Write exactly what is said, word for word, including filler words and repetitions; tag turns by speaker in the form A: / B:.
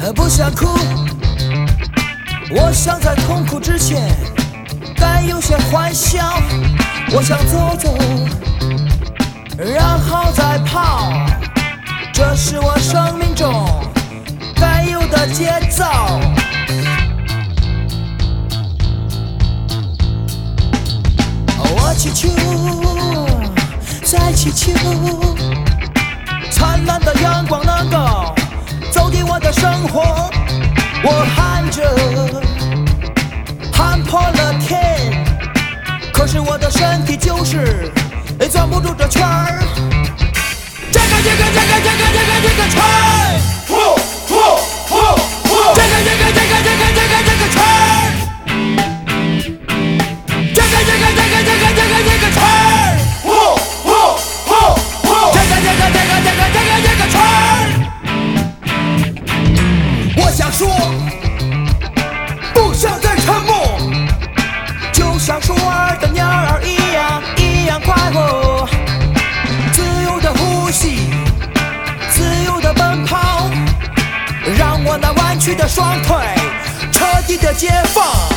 A: 不想哭，我想在痛苦之前该有些欢笑。我想走走，然后再跑，这是我生命中该有的节奏。我祈求，再祈求，灿烂的阳光能够走进我的生活。我喊着，喊破了天，可是我的身体就是钻不住这圈儿。这个这个这个这个这个这个圈儿，
B: 破破破破，
A: 这个这个这个这个这个这个圈儿，这个这个这个这个这个这个圈儿，
B: 破破破破，
A: 这个这个这个这个这个这个圈儿。我想说，不想再沉默，就像说儿的鸟儿一样一样快活，自由的呼吸，自由的奔跑，让我那弯曲的双腿彻底的解放。